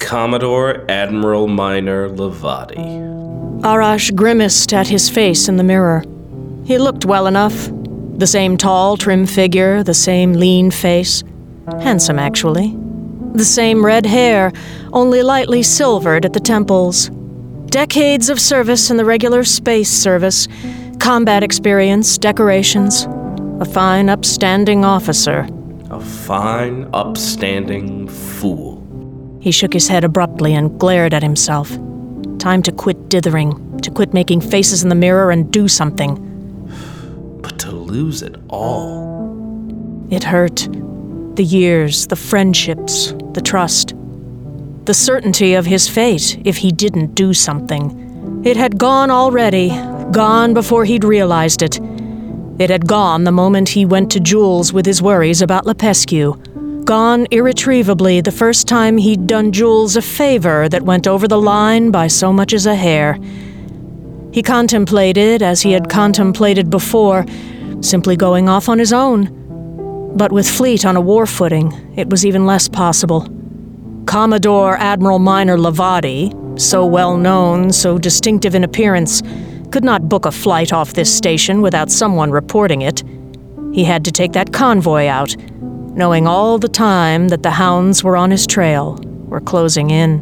Commodore Admiral Minor Levati. Arash grimaced at his face in the mirror. He looked well enough. The same tall, trim figure, the same lean face. Handsome, actually. The same red hair, only lightly silvered at the temples. Decades of service in the regular space service, combat experience, decorations. A fine, upstanding officer. A fine, upstanding fool. He shook his head abruptly and glared at himself. Time to quit dithering, to quit making faces in the mirror and do something. But to lose it all. It hurt. The years, the friendships, the trust. The certainty of his fate if he didn't do something. It had gone already, gone before he'd realized it. It had gone the moment he went to Jules with his worries about Lepescu. Gone irretrievably the first time he'd done Jules a favor that went over the line by so much as a hair. He contemplated, as he had contemplated before, simply going off on his own. But with Fleet on a war footing, it was even less possible. Commodore Admiral Minor Levati, so well known, so distinctive in appearance, could not book a flight off this station without someone reporting it. He had to take that convoy out, knowing all the time that the hounds were on his trail, were closing in.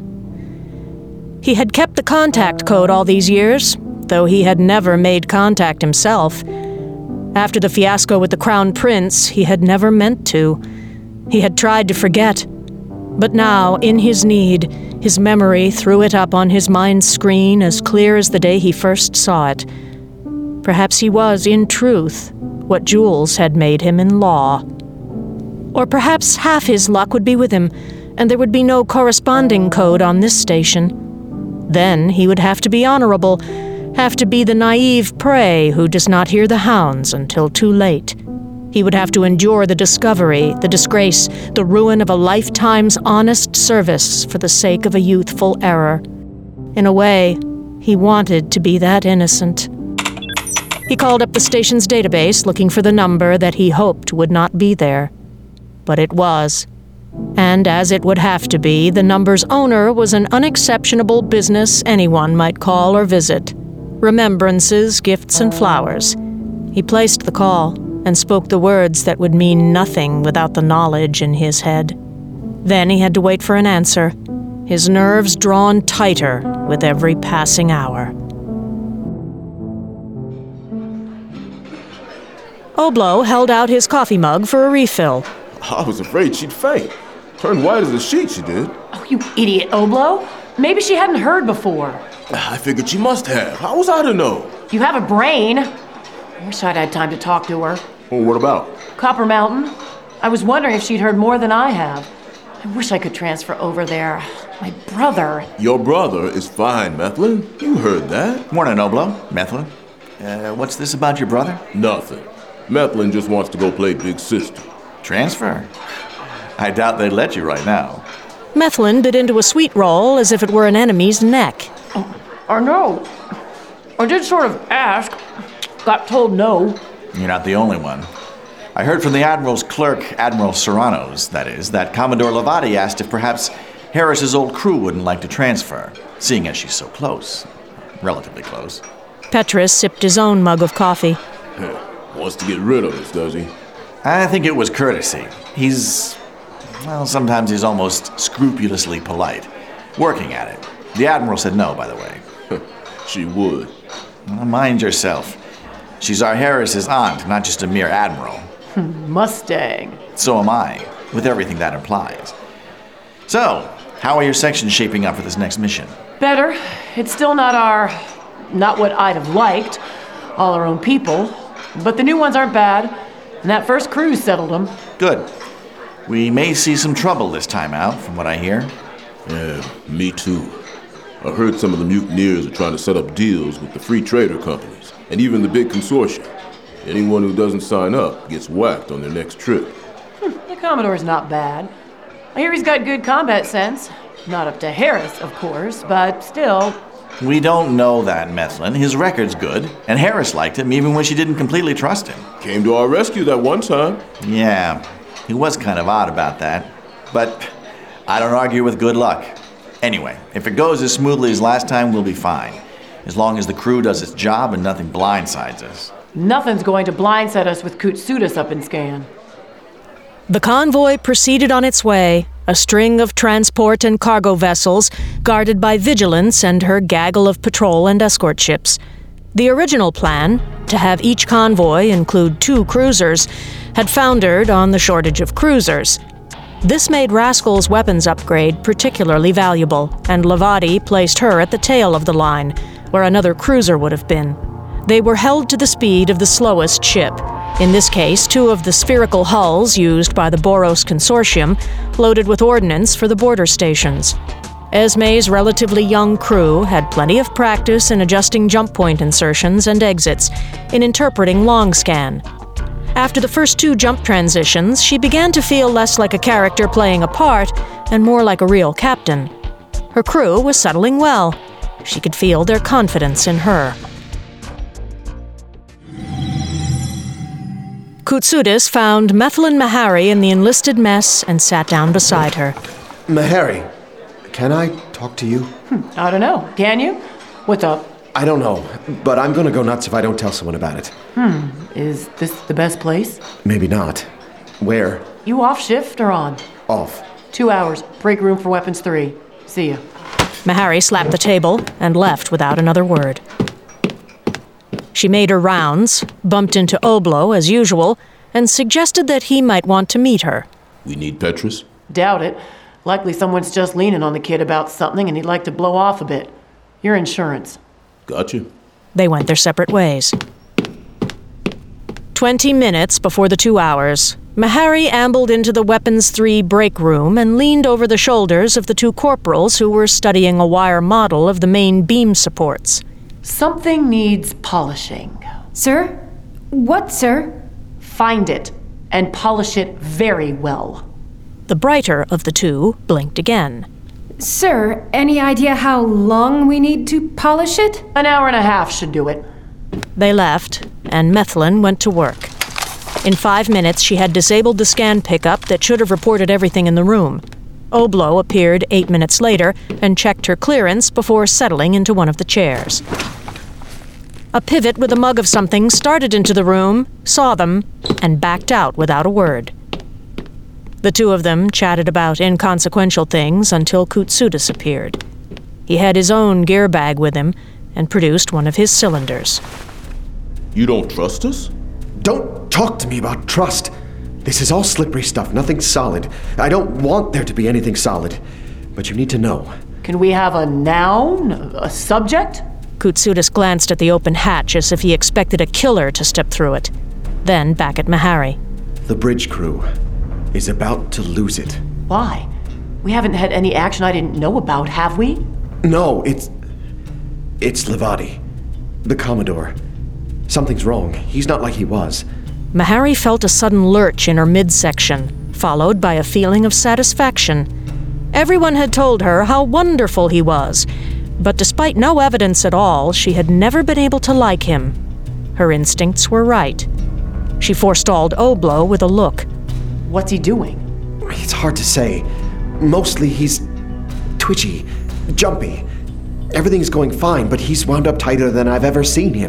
He had kept the contact code all these years, though he had never made contact himself. After the fiasco with the Crown Prince, he had never meant to. He had tried to forget. But now, in his need, his memory threw it up on his mind's screen as clear as the day he first saw it. Perhaps he was, in truth, what Jules had made him in law. Or perhaps half his luck would be with him, and there would be no corresponding code on this station. Then he would have to be honorable, have to be the naive prey who does not hear the hounds until too late. He would have to endure the discovery, the disgrace, the ruin of a lifetime's honest service for the sake of a youthful error. In a way, he wanted to be that innocent. He called up the station's database looking for the number that he hoped would not be there. But it was. And as it would have to be, the number's owner was an unexceptionable business anyone might call or visit. Remembrances, gifts, and flowers. He placed the call and spoke the words that would mean nothing without the knowledge in his head. Then he had to wait for an answer, his nerves drawn tighter with every passing hour. Oblo held out his coffee mug for a refill. I was afraid she'd faint. Turned white as a sheet, she did. Oh, you idiot, Oblo. Maybe she hadn't heard before. I figured she must have. How was I to know? You have a brain. I wish I'd had time to talk to her. Well, what about? Copper Mountain. I was wondering if she'd heard more than I have. I wish I could transfer over there. My brother. Your brother is fine, Methlin. You heard that. Morning, Oblo. Methlin. What's this about your brother? Nothing. Methlin just wants to go play Big Sister. Transfer? I doubt they'd let you right now. Methlin bit into a sweet roll as if it were an enemy's neck. Or no. I did sort of ask. Got told no. You're not the only one. I heard from the Admiral's clerk, Admiral Serranos, that is, that Commodore Levati asked if perhaps Harris's old crew wouldn't like to transfer, seeing as she's so close. Relatively close. Petrus sipped his own mug of coffee. Wants to get rid of us, does he? I think it was courtesy. Sometimes he's almost scrupulously polite. Working at it. The Admiral said no, by the way. She would. Well, mind yourself. She's our Harris's aunt, not just a mere admiral. Mustang. So am I, with everything that implies. So, how are your sections shaping up for this next mission? Better. It's still not what I'd have liked. All our own people. But the new ones aren't bad. And that first cruise settled them. Good. We may see some trouble this time out, from what I hear. Yeah, me too. I heard some of the mutineers are trying to set up deals with the free trader companies, and even the big consortium. Anyone who doesn't sign up gets whacked on their next trip. The Commodore's not bad. I hear he's got good combat sense. Not up to Harris, of course, but still. We don't know that, Methlin. His record's good, and Harris liked him even when she didn't completely trust him. Came to our rescue that one time. Yeah, he was kind of odd about that. But I don't argue with good luck. Anyway, if it goes as smoothly as last time, we'll be fine. As long as the crew does its job and nothing blindsides us. Nothing's going to blindside us with Kutsutis up in Scan. The convoy proceeded on its way, a string of transport and cargo vessels guarded by Vigilance and her gaggle of patrol and escort ships. The original plan, to have each convoy include 2 cruisers, had foundered on the shortage of cruisers. This made Rascal's weapons upgrade particularly valuable, and Levati placed her at the tail of the line, where another cruiser would have been. They were held to the speed of the slowest ship. In this case, 2 of the spherical hulls used by the Boros Consortium, loaded with ordnance for the border stations. Esme's relatively young crew had plenty of practice in adjusting jump point insertions and exits, in interpreting long scan. After the first 2 jump transitions, she began to feel less like a character playing a part and more like a real captain. Her crew was settling well. She could feel their confidence in her. Kutsutis found Methlin Mahari in the enlisted mess and sat down beside her. Mahari, can I talk to you? I don't know. Can you? What's up? I don't know, but I'm gonna go nuts if I don't tell someone about it. Is this the best place? Maybe not. Where? You off shift or on? Off. 2 hours. Break room for weapons 3. See ya. Mahari slapped the table and left without another word. She made her rounds, bumped into Oblo as usual, and suggested that he might want to meet her. We need Petrus? Doubt it. Likely someone's just leaning on the kid about something and he'd like to blow off a bit. Your insurance. Gotcha. They went their separate ways. 20 minutes before the 2 hours, Mahari ambled into the Weapons 3 break room and leaned over the shoulders of the 2 corporals who were studying a wire model of the main beam supports. Something needs polishing. Sir? What, sir? Find it and polish it very well. The brighter of the 2 blinked again. Sir, any idea how long we need to polish it? An hour and a half should do it. They left, and Methlin went to work. In 5 minutes, she had disabled the scan pickup that should have reported everything in the room. Oblo appeared 8 minutes later and checked her clearance before settling into one of the chairs. A pivot with a mug of something started into the room, saw them, and backed out without a word. The 2 of them chatted about inconsequential things until Kutsutis appeared. He had his own gear bag with him and produced one of his cylinders. You don't trust us? Don't talk to me about trust. This is all slippery stuff, nothing solid. I don't want there to be anything solid. But you need to know. Can we have a noun? A subject? Kutsutis glanced at the open hatch as if he expected a killer to step through it. Then back at Mahari. The bridge crew is about to lose it. Why? We haven't had any action I didn't know about, have we? No, it's Levati. The Commodore. Something's wrong. He's not like he was. Mahari felt a sudden lurch in her midsection, followed by a feeling of satisfaction. Everyone had told her how wonderful he was, but despite no evidence at all, she had never been able to like him. Her instincts were right. She forestalled Oblo with a look. What's he doing? It's hard to say. Mostly he's twitchy, jumpy. Everything's going fine, but he's wound up tighter than I've ever seen him.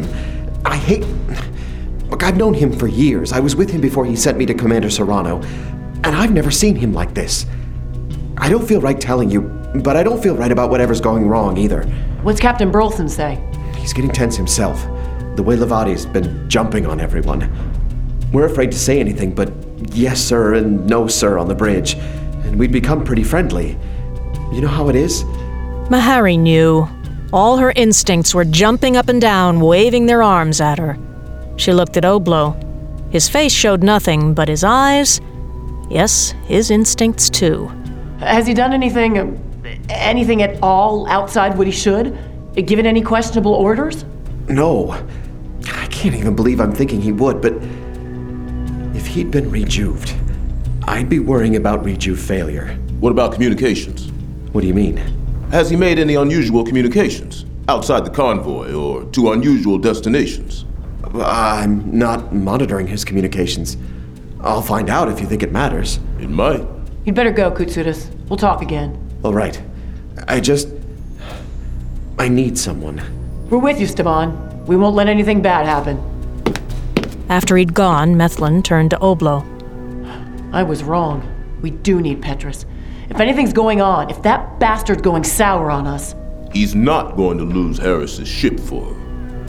Look, I've known him for years. I was with him before he sent me to Commander Serrano, and I've never seen him like this. I don't feel right telling you, but I don't feel right about whatever's going wrong either. What's Captain Burleson say? He's getting tense himself. The way Levati's been jumping on everyone. We're afraid to say anything, but yes, sir, and no, sir on the bridge. And we'd become pretty friendly. You know how it is? Mahari knew. All her instincts were jumping up and down, waving their arms at her. She looked at Oblo. His face showed nothing, but his eyes... Yes, his instincts too. Has he done anything at all outside what he should? Given any questionable orders? No. I can't even believe I'm thinking he would, but... if he'd been rejuved, I'd be worrying about rejuve failure. What about communications? What do you mean? Has he made any unusual communications? Outside the convoy or to unusual destinations? I'm not monitoring his communications. I'll find out if you think it matters. It might. You'd better go, Kutsutis. We'll talk again. All right. I need someone. We're with you, Steban. We won't let anything bad happen. After he'd gone, Methlin turned to Oblo. I was wrong. We do need Petrus. If anything's going on, if that bastard's going sour on us... He's not going to lose Harris's ship for her.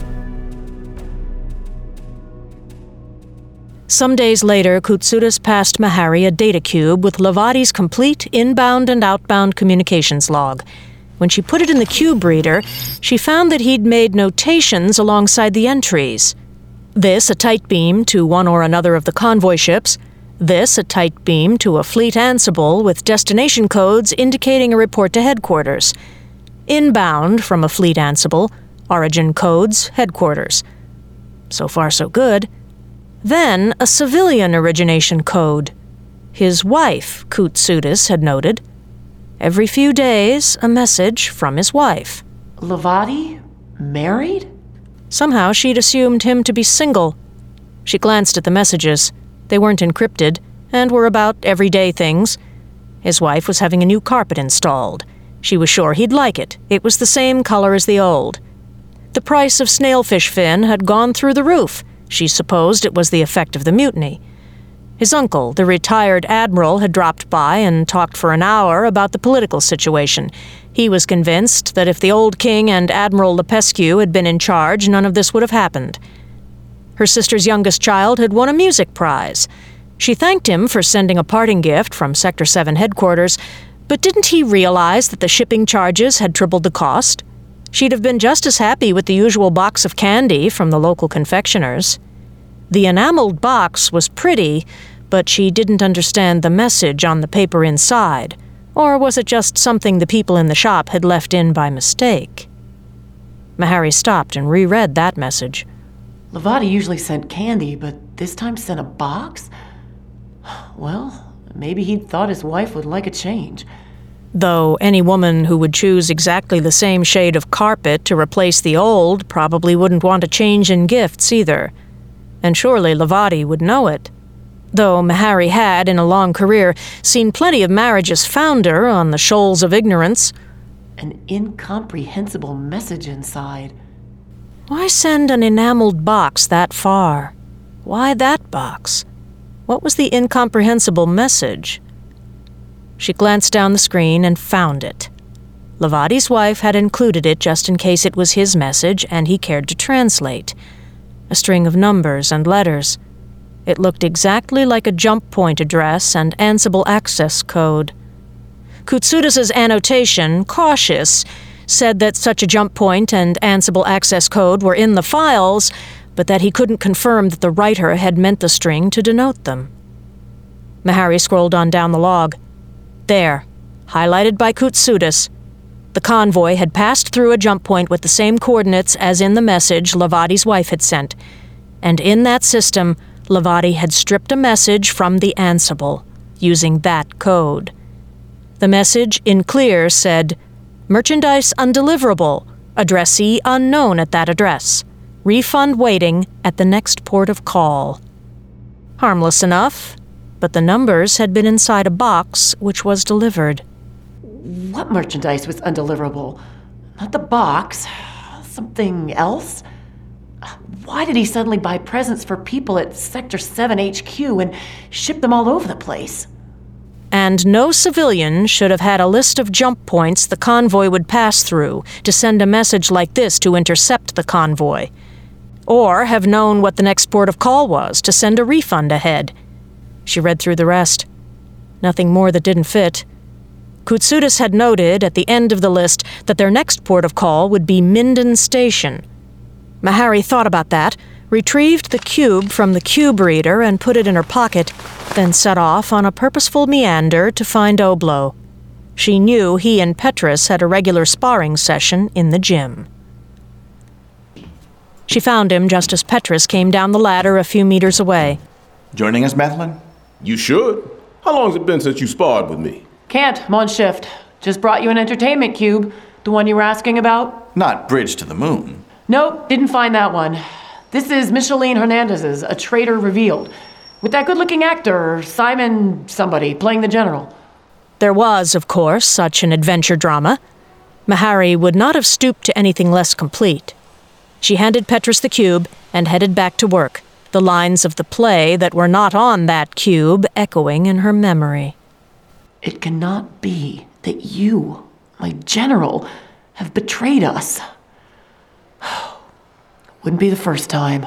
Some days later, Koutsoutis passed Mahari a data cube with Levadi's complete inbound and outbound communications log. When she put it in the cube reader, she found that he'd made notations alongside the entries. This a tight beam to one or another of the convoy ships, this a tight beam to a fleet Ansible with destination codes indicating a report to headquarters. Inbound from a fleet Ansible, origin codes, headquarters. So far so good. Then a civilian origination code. His wife, Koutsoutis had noted. Every few days, a message from his wife. Levadi? Married? Somehow she'd assumed him to be single. She glanced at the messages. They weren't encrypted, and were about everyday things. His wife was having a new carpet installed. She was sure he'd like it. It was the same color as the old. The price of snailfish fin had gone through the roof. She supposed it was the effect of the mutiny. His uncle, the retired admiral, had dropped by and talked for an hour about the political situation. He was convinced that if the old king and Admiral Lepescu had been in charge, none of this would have happened. Her sister's youngest child had won a music prize. She thanked him for sending a parting gift from Sector 7 headquarters, but didn't he realize that the shipping charges had tripled the cost? She'd have been just as happy with the usual box of candy from the local confectioners. The enameled box was pretty, but she didn't understand the message on the paper inside. Or was it just something the people in the shop had left in by mistake? Mahari stopped and reread that message. Levadi usually sent candy, but this time sent a box? Well, maybe he'd thought his wife would like a change. Though any woman who would choose exactly the same shade of carpet to replace the old probably wouldn't want a change in gifts either. And surely Levadi would know it. Though Mahari had, in a long career, seen plenty of marriages founder on the shoals of ignorance. An incomprehensible message inside. Why send an enameled box that far? Why that box? What was the incomprehensible message? She glanced down the screen and found it. Levadi's wife had included it just in case it was his message and he cared to translate. A string of numbers and letters. It looked exactly like a jump point address and Ansible access code. Koutsoutis' annotation, cautious, said that such a jump point and Ansible access code were in the files, but that he couldn't confirm that the writer had meant the string to denote them. Mahari scrolled on down the log. There, highlighted by Koutsoutis, the convoy had passed through a jump point with the same coordinates as in the message Levadi's wife had sent, and in that system, Levadi had stripped a message from the Ansible, using that code. The message, in clear, said, "Merchandise undeliverable, addressee unknown at that address, refund waiting at the next port of call." Harmless enough, but the numbers had been inside a box which was delivered. What merchandise was undeliverable? Not the box. Something else? Why did he suddenly buy presents for people at Sector 7 HQ and ship them all over the place? And no civilian should have had a list of jump points the convoy would pass through to send a message like this to intercept the convoy. Or have known what the next port of call was to send a refund ahead. She read through the rest. Nothing more that didn't fit. Koutsoutis had noted at the end of the list that their next port of call would be Minden Station. Mahari thought about that, retrieved the cube from the cube reader and put it in her pocket, then set off on a purposeful meander to find Oblo. She knew he and Petrus had a regular sparring session in the gym. She found him just as Petrus came down the ladder a few meters away. Joining us, Methlin? You should. How long's it been since you sparred with me? Can't, I'm on shift. Just brought you an entertainment cube. The one you were asking about? Not Bridge to the Moon. Nope, didn't find that one. This is Micheline Hernandez's A Traitor Revealed, with that good-looking actor, Simon somebody, playing the general. There was, of course, such an adventure drama. Mahari would not have stooped to anything less complete. She handed Petrus the cube and headed back to work, the lines of the play that were not on that cube echoing in her memory. It cannot be that you, my general, have betrayed us. Wouldn't be the first time.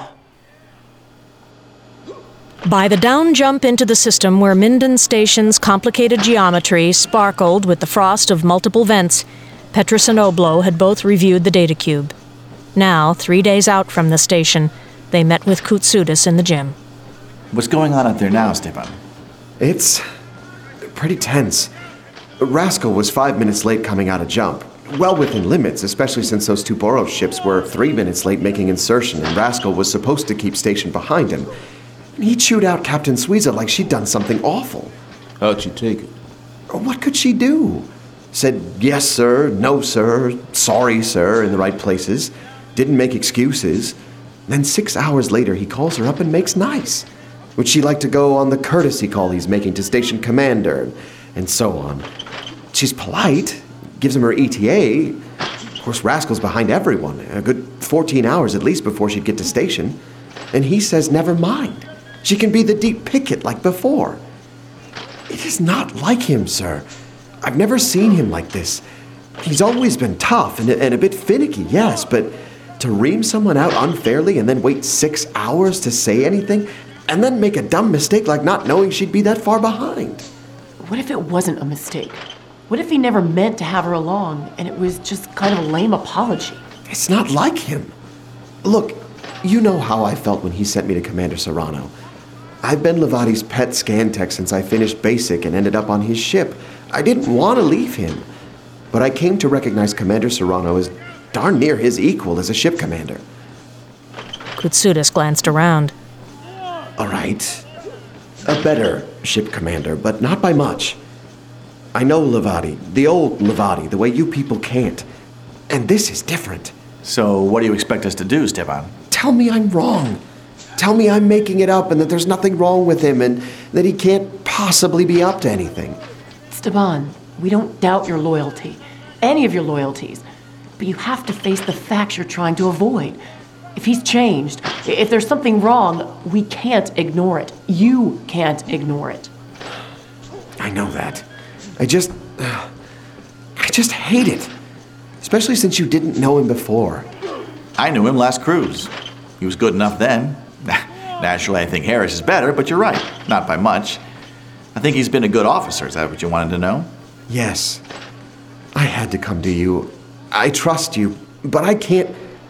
By the down jump into the system where Minden Station's complicated geometry sparkled with the frost of multiple vents, Petrus and Oblo had both reviewed the data cube. Now, 3 days out from the station, they met with Koutsoutis in the gym. What's going on out there now, Stepan? It's pretty tense. Rascal was 5 minutes late coming out of jump. Well within limits, especially since those two Boros ships were 3 minutes late making insertion, and Rascal was supposed to keep station behind him. He'd shoot out Captain Suiza like she'd done something awful. How'd she take it? What could she do? Said yes, sir, no, sir, sorry, sir, in the right places. Didn't make excuses. Then 6 hours later, he calls her up and makes nice. Would she like to go on the courtesy call he's making to station commander, and so on. She's polite, gives him her ETA. Of course, Rascal's behind everyone, a good 14 hours at least before she'd get to station. And he says never mind. She can be the deep picket like before. It is not like him, sir. I've never seen him like this. He's always been tough and a bit finicky, yes, but to ream someone out unfairly and then wait 6 hours to say anything, and then make a dumb mistake like not knowing she'd be that far behind. What if it wasn't a mistake? What if he never meant to have her along and it was just kind of a lame apology? It's not like him. Look, you know how I felt when he sent me to Commander Serrano. I've been Levadi's pet scan tech since I finished basic and ended up on his ship. I didn't want to leave him, but I came to recognize Commander Serrano as darn near his equal as a ship commander. Koutsoutis glanced around. All right. A better ship commander, but not by much. I know Levadi, the old Levadi, the way you people can't. And this is different. So what do you expect us to do, Stepan? Tell me I'm wrong. Tell me I'm making it up and that there's nothing wrong with him and that he can't possibly be up to anything. Stepan, we don't doubt your loyalty, any of your loyalties, but you have to face the facts you're trying to avoid. If he's changed, if there's something wrong, we can't ignore it. You can't ignore it. I know that. I just hate it. Especially since you didn't know him before. I knew him last cruise. He was good enough then. Naturally, I think Harris is better, but you're right. Not by much. I think he's been a good officer. Is that what you wanted to know? Yes. I had to come to you. I trust you, but I can't...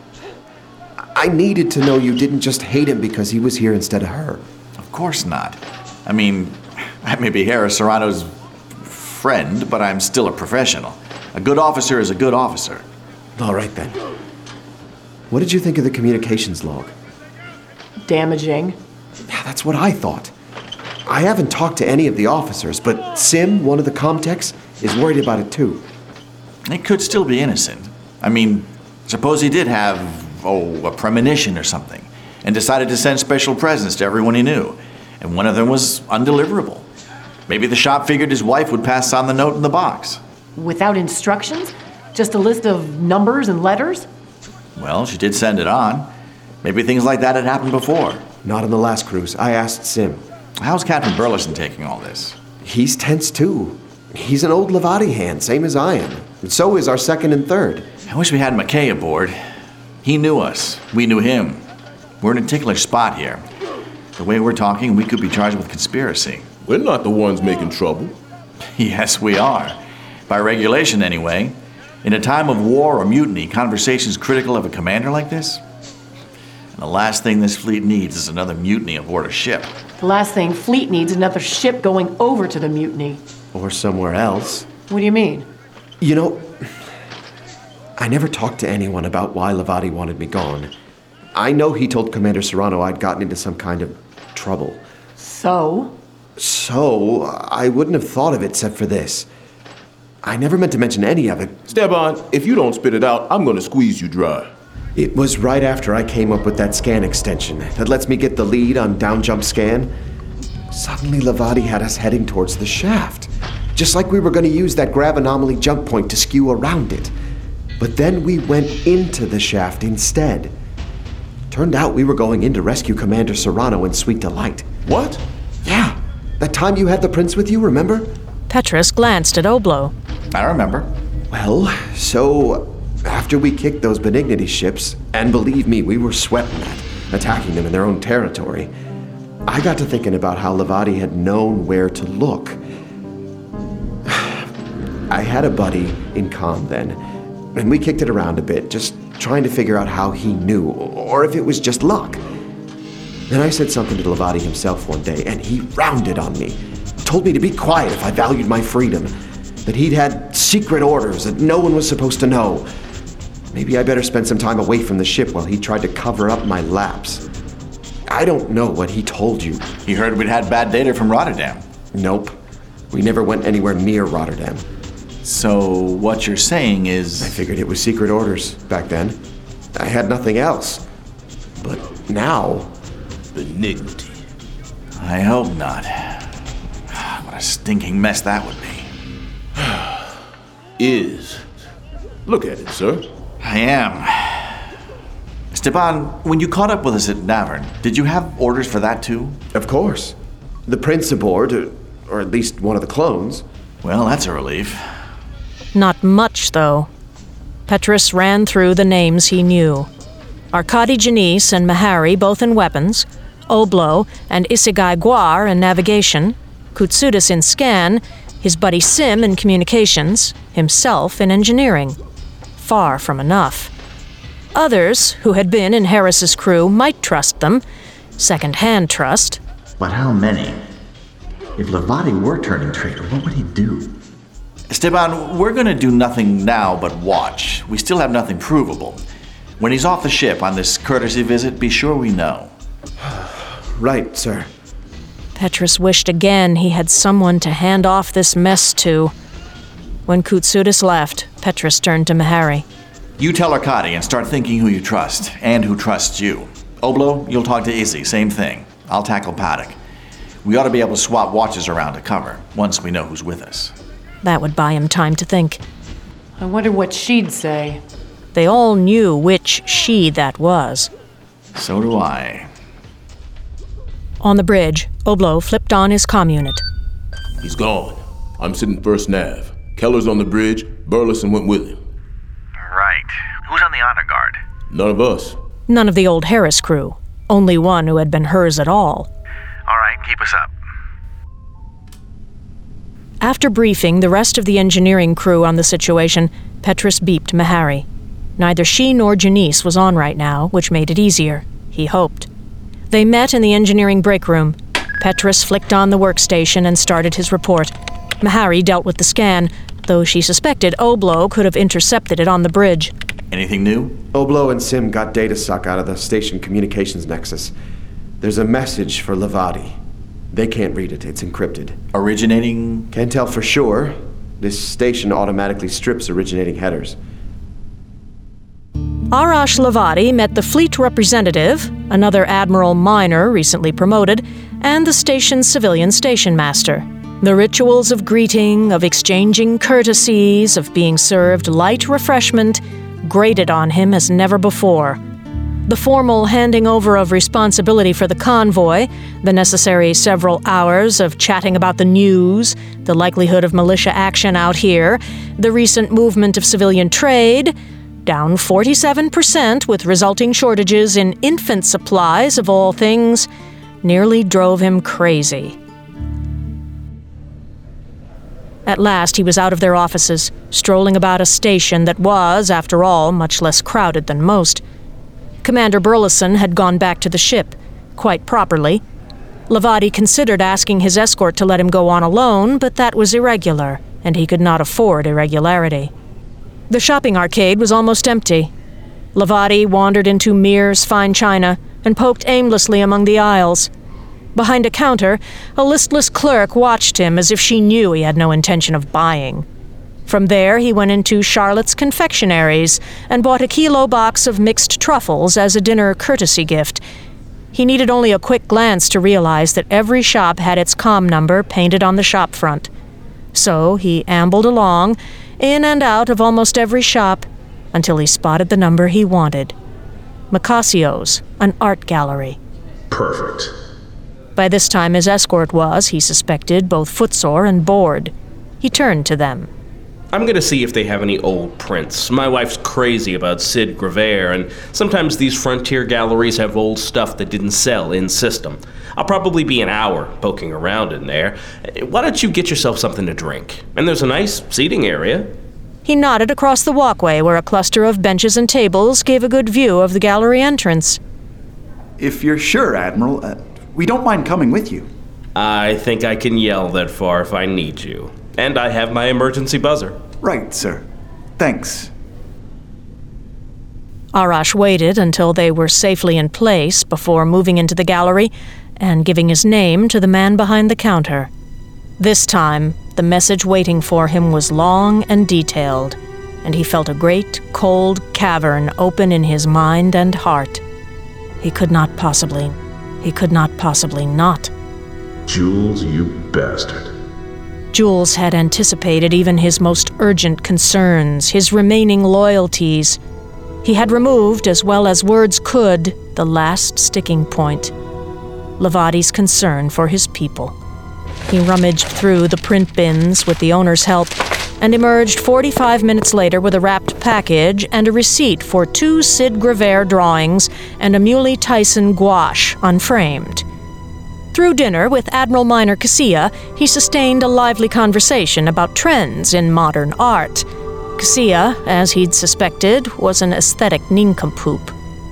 I needed to know you didn't just hate him because he was here instead of her. Of course not. I mean, I may be Harris Serrano's friend, but I'm still a professional. A good officer is a good officer. All right, then. What did you think of the communications log? Damaging. Yeah, that's what I thought. I haven't talked to any of the officers, but Sim, one of the comtechs, is worried about it too. It could still be innocent. I mean, suppose he did have, a premonition or something, and decided to send special presents to everyone he knew, and one of them was undeliverable. Maybe the shop figured his wife would pass on the note in the box. Without instructions? Just a list of numbers and letters? Well, she did send it on. Maybe things like that had happened before. Not on the last cruise. I asked Sim. How's Captain Burleson taking all this? He's tense too. He's an old Levadi hand, same as I am. And so is our second and third. I wish we had McKay aboard. He knew us. We knew him. We're in a ticklish spot here. The way we're talking, we could be charged with conspiracy. We're not the ones making trouble. Yes, we are. By regulation, anyway. In a time of war or mutiny, conversation's critical of a commander like this? And the last thing this fleet needs is another mutiny aboard a ship. The last thing Fleet needs is another ship going over to the mutiny. Or somewhere else. What do you mean? You know, I never talked to anyone about why Levadi wanted me gone. I know he told Commander Serrano I'd gotten into some kind of trouble. So, I wouldn't have thought of it except for this. I never meant to mention any of it. Stepan, if you don't spit it out, I'm gonna squeeze you dry. It was right after I came up with that scan extension that lets me get the lead on down jump scan. Suddenly Levadi had us heading towards the shaft. Just like we were going to use that grab anomaly jump point to skew around it. But then we went into the shaft instead. Turned out we were going in to rescue Commander Serrano and Sweet Delight. What? Yeah, that time you had the prince with you, remember? Petrus glanced at Oblo. I remember. Well, so after we kicked those Benignity ships, and believe me, we were sweating that, attacking them in their own territory, I got to thinking about how Levati had known where to look. I had a buddy in comm then, and we kicked it around a bit, just trying to figure out how he knew, or if it was just luck. Then I said something to Levati himself one day, and he rounded on me. Told me to be quiet if I valued my freedom, that he'd had secret orders that no one was supposed to know. Maybe I better spend some time away from the ship while he tried to cover up my lapse. I don't know what he told you. He heard we'd had bad data from Rotterdam. Nope. We never went anywhere near Rotterdam. So what you're saying is... I figured it was secret orders back then. I had nothing else. But now... Benignity. I hope not. What a stinking mess that would be. Is. Look at it, sir. I am. Stepan, when you caught up with us at Navern, did you have orders for that too? Of course. The prince aboard, or at least one of the clones. Well, that's a relief. Not much, though. Petrus ran through the names he knew. Arkady Janice and Mahari both in weapons, Oblo and Isegai Guar in navigation, Koutsoudas in scan, his buddy Sim in communications, himself in engineering. Far from enough. Others, who had been in Harris's crew, might trust them. Second-hand trust. But how many? If Levati were turning traitor, what would he do? Stepan, we're gonna do nothing now but watch. We still have nothing provable. When he's off the ship on this courtesy visit, be sure we know. Right, sir. Petrus wished again he had someone to hand off this mess to. When Koutsoudas left, Petrus turned to Mahari. You tell Arkady and start thinking who you trust, and who trusts you. Oblo, you'll talk to Izzy, same thing. I'll tackle Paddock. We ought to be able to swap watches around to cover, once we know who's with us. That would buy him time to think. I wonder what she'd say. They all knew which she that was. So do I. On the bridge, Oblo flipped on his comm unit. He's gone. I'm sitting first nav. Keller's on the bridge. Burleson went with him. Right. Who's on the honor guard? None of us. None of the old Harris crew. Only one who had been hers at all. All right, keep us up. After briefing the rest of the engineering crew on the situation, Petrus beeped Mahari. Neither she nor Janice was on right now, which made it easier, he hoped. They met in the engineering break room. Petrus flicked on the workstation and started his report. Mahari dealt with the scan, though she suspected Oblo could have intercepted it on the bridge. Anything new? Oblo and Sim got data suck out of the station communications nexus. There's a message for Levati. They can't read it, it's encrypted. Originating? Can't tell for sure. This station automatically strips originating headers. Arash Levati met the fleet representative, another Admiral Minor recently promoted, and the station's civilian station master. The rituals of greeting, of exchanging courtesies, of being served light refreshment, grated on him as never before. The formal handing over of responsibility for the convoy, the necessary several hours of chatting about the news, the likelihood of militia action out here, the recent movement of civilian trade, down 47% with resulting shortages in infant supplies of all things, nearly drove him crazy. At last he was out of their offices, strolling about a station that was, after all, much less crowded than most. Commander Burleson had gone back to the ship, quite properly. Levati considered asking his escort to let him go on alone, but that was irregular, and he could not afford irregularity. The shopping arcade was almost empty. Levati wandered into Mears Fine China and poked aimlessly among the aisles. Behind a counter, a listless clerk watched him as if she knew he had no intention of buying. From there, he went into Charlotte's Confectionaries and bought a kilo box of mixed truffles as a dinner courtesy gift. He needed only a quick glance to realize that every shop had its comm number painted on the shop front. So he ambled along, in and out of almost every shop, until he spotted the number he wanted. Macasio's, an art gallery. Perfect. By this time his escort was, he suspected, both footsore and bored. He turned to them. I'm gonna see if they have any old prints. My wife's crazy about Sid Grevaire, and sometimes these frontier galleries have old stuff that didn't sell in system. I'll probably be an hour poking around in there. Why don't you get yourself something to drink? And there's a nice seating area. He nodded across the walkway where a cluster of benches and tables gave a good view of the gallery entrance. If you're sure, Admiral, we don't mind coming with you. I think I can yell that far if I need you. And I have my emergency buzzer. Right, sir. Thanks. Arash waited until they were safely in place before moving into the gallery and giving his name to the man behind the counter. This time, the message waiting for him was long and detailed, and he felt a great, cold cavern open in his mind and heart. He could not possibly not. Jules, you bastard. Jules had anticipated even his most urgent concerns, his remaining loyalties. He had removed, as well as words could, the last sticking point: Levadi's concern for his people. He rummaged through the print bins with the owner's help and emerged 45 minutes later with a wrapped package and a receipt for 2 Sid Grevaire drawings and a Muley Tyson gouache unframed. Through dinner with Admiral Minor Casilla, he sustained a lively conversation about trends in modern art. Casilla, as he'd suspected, was an aesthetic nincompoop.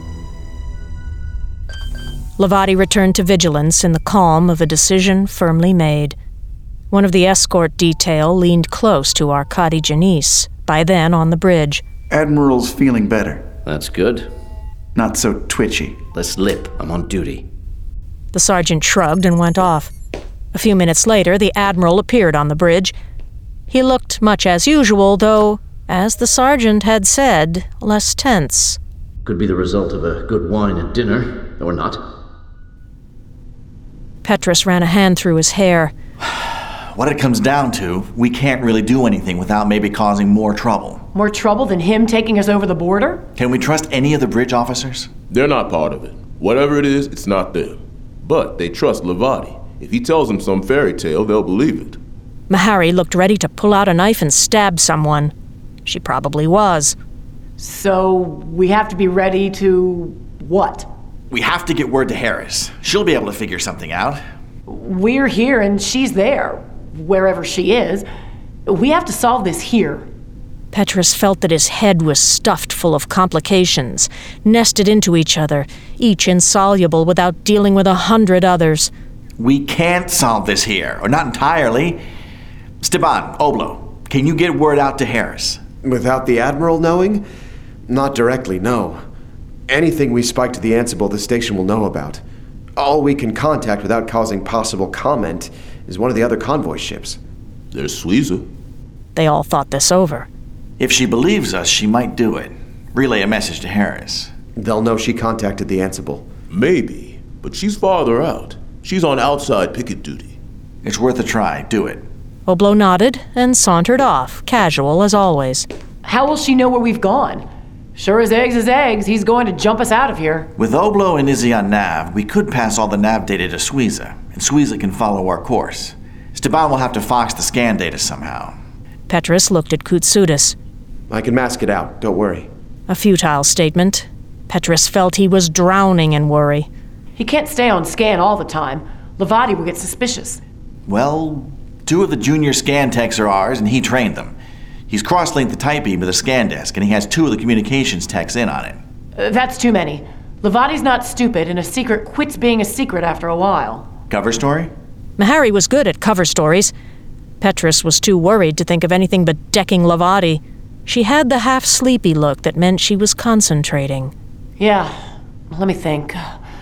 Levadi returned to vigilance in the calm of a decision firmly made. One of the escort detail leaned close to Arkady Janice, by then on the bridge. Admiral's feeling better. That's good. Not so twitchy. Let's lip. I'm on duty. The sergeant shrugged and went off. A few minutes later, the Admiral appeared on the bridge. He looked much as usual, though, as the sergeant had said, less tense. Could be the result of a good wine at dinner, or not. Petrus ran a hand through his hair. What it comes down to, we can't really do anything without maybe causing more trouble. More trouble than him taking us over the border? Can we trust any of the bridge officers? They're not part of it. Whatever it is, it's not them. But they trust Levadi. If he tells them some fairy tale, they'll believe it. Mahari looked ready to pull out a knife and stab someone. She probably was. So we have to be ready to what? We have to get word to Harris. She'll be able to figure something out. We're here and she's there, wherever she is. We have to solve this here. Petrus felt that his head was stuffed full of complications, nested into each other, each insoluble without dealing with 100 others. We can't solve this here, or not entirely. Steban, Oblo, can you get word out to Harris? Without the Admiral knowing? Not directly, no. Anything we spike to the Ansible, the station will know about. All we can contact without causing possible comment is one of the other convoy ships. There's Suiza. They all thought this over. If she believes us, she might do it. Relay a message to Harris. They'll know she contacted the Ansible. Maybe, but she's farther out. She's on outside picket duty. It's worth a try. Do it. Oblo nodded and sauntered off, casual as always. How will she know where we've gone? Sure as eggs, he's going to jump us out of here. With Oblo and Izzy on Nav, we could pass all the Nav data to Suiza, and Suiza can follow our course. Steban will have to fox the scan data somehow. Petrus looked at Koutsoutis. I can mask it out, don't worry. A futile statement. Petrus felt he was drowning in worry. He can't stay on scan all the time. Levadi will get suspicious. Well, 2 of the junior scan techs are ours, and he trained them. He's cross-linked the type beam to the scan desk, and he has 2 of the communications techs in on it. That's too many. Levadi's not stupid, and a secret quits being a secret after a while. Cover story? Mahari was good at cover stories. Petrus was too worried to think of anything but decking Levadi. She had the half-sleepy look that meant she was concentrating. Yeah, let me think.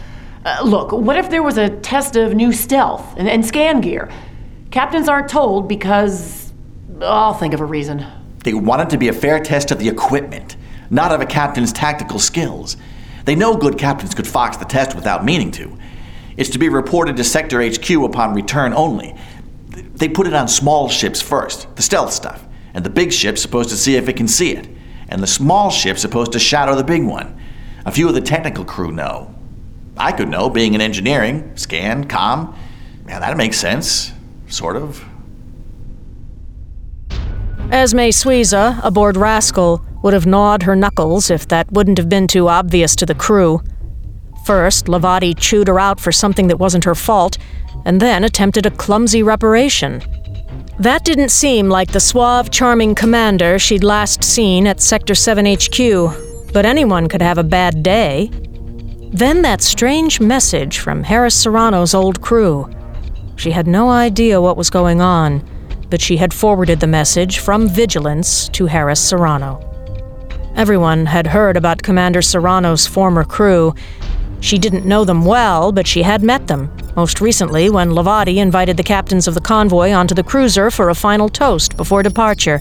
Look, what if there was a test of new stealth and scan gear? Captains aren't told because... I'll think of a reason. They want it to be a fair test of the equipment, not of a captain's tactical skills. They know good captains could fox the test without meaning to. It's to be reported to Sector HQ upon return only. They put it on small ships first, the stealth stuff, and the big ship's supposed to see if it can see it. and the small ship's supposed to shadow the big one. A few of the technical crew know. I could know, being in engineering, scan, comm. Yeah, that makes sense. Sort of. Esme Suiza, aboard Rascal, would have gnawed her knuckles if that wouldn't have been too obvious to the crew. First, Lavati chewed her out for something that wasn't her fault, and then attempted a clumsy reparation. That didn't seem like the suave, charming commander she'd last seen at Sector 7 HQ, but anyone could have a bad day. Then that strange message from Harris Serrano's old crew. She had no idea what was going on, but she had forwarded the message from Vigilance to Harris Serrano. Everyone had heard about Commander Serrano's former crew. She didn't know them well, but she had met them, most recently when Lavati invited the captains of the convoy onto the cruiser for a final toast before departure.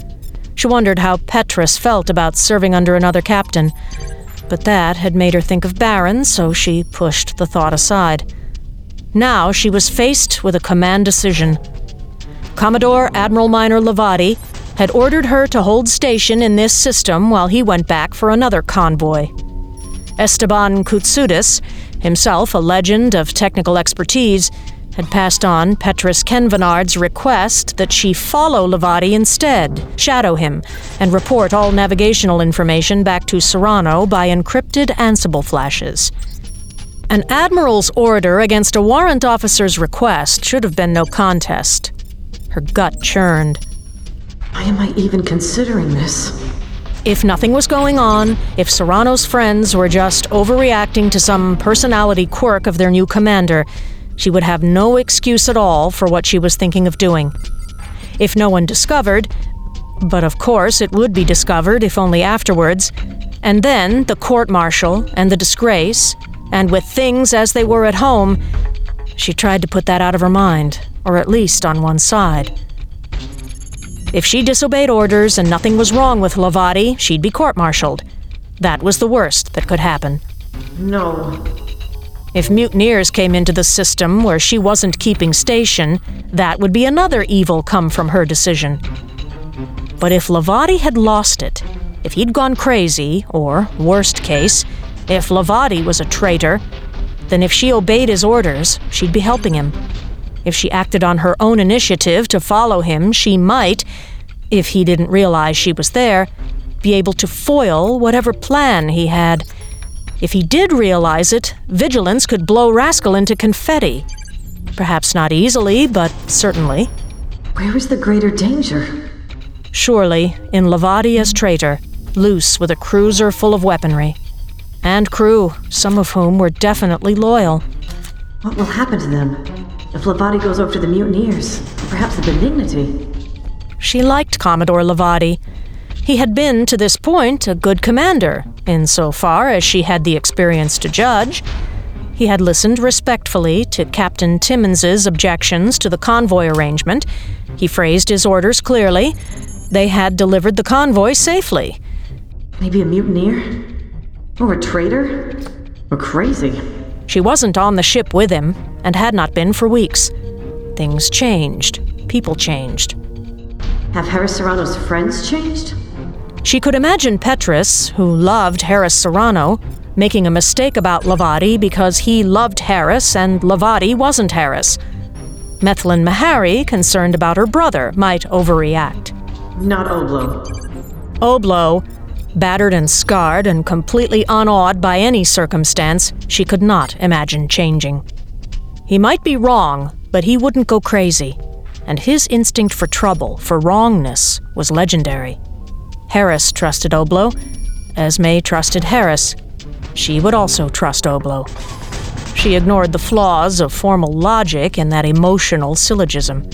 She wondered how Petrus felt about serving under another captain, but that had made her think of Baron, so she pushed the thought aside. Now she was faced with a command decision. Commodore Admiral Minor Lavati had ordered her to hold station in this system while he went back for another convoy. Esteban Koutsoutis, himself a legend of technical expertise, had passed on Petrus Kenvenard's request that she follow Lavati instead, shadow him, and report all navigational information back to Serrano by encrypted Ansible flashes. An admiral's order against a warrant officer's request should have been no contest. Her gut churned. Why am I even considering this? If nothing was going on, if Serrano's friends were just overreacting to some personality quirk of their new commander, she would have no excuse at all for what she was thinking of doing. If no one discovered, but of course it would be discovered if only afterwards, and then the court-martial and the disgrace, and with things as they were at home, she tried to put that out of her mind, or at least on one side. If she disobeyed orders and nothing was wrong with Lavati, she'd be court-martialed. That was the worst that could happen. No. If mutineers came into the system where she wasn't keeping station, that would be another evil come from her decision. But if Lavati had lost it, if he'd gone crazy, or, worst case, if Lavati was a traitor, then if she obeyed his orders, she'd be helping him. If she acted on her own initiative to follow him, she might, if he didn't realize she was there, be able to foil whatever plan he had. If he did realize it, Vigilance could blow Rascal into confetti. Perhaps not easily, but certainly. Where is the greater danger? Surely, in Lavati as traitor, loose with a cruiser full of weaponry. And crew, some of whom were definitely loyal. What will happen to them? If Lavati goes over to the mutineers, perhaps the Benignity. She liked Commodore Lavati. He had been, to this point, a good commander, insofar as she had the experience to judge. He had listened respectfully to Captain Timmons's objections to the convoy arrangement. He phrased his orders clearly. They had delivered the convoy safely. Maybe a mutineer? Or a traitor? Or crazy? She wasn't on the ship with him, and had not been for weeks. Things changed. People changed. Have Harris Serrano's friends changed? She could imagine Petrus, who loved Harris Serrano, making a mistake about Lavati because he loved Harris and Lavati wasn't Harris. Methlin Mahari, concerned about her brother, might overreact. Not Oblo. Oblo, battered and scarred and completely unawed by any circumstance, she could not imagine changing. He might be wrong, but he wouldn't go crazy, and his instinct for trouble, for wrongness, was legendary. Harris trusted Oblo. Esme trusted Harris. She would also trust Oblo. She ignored the flaws of formal logic in that emotional syllogism.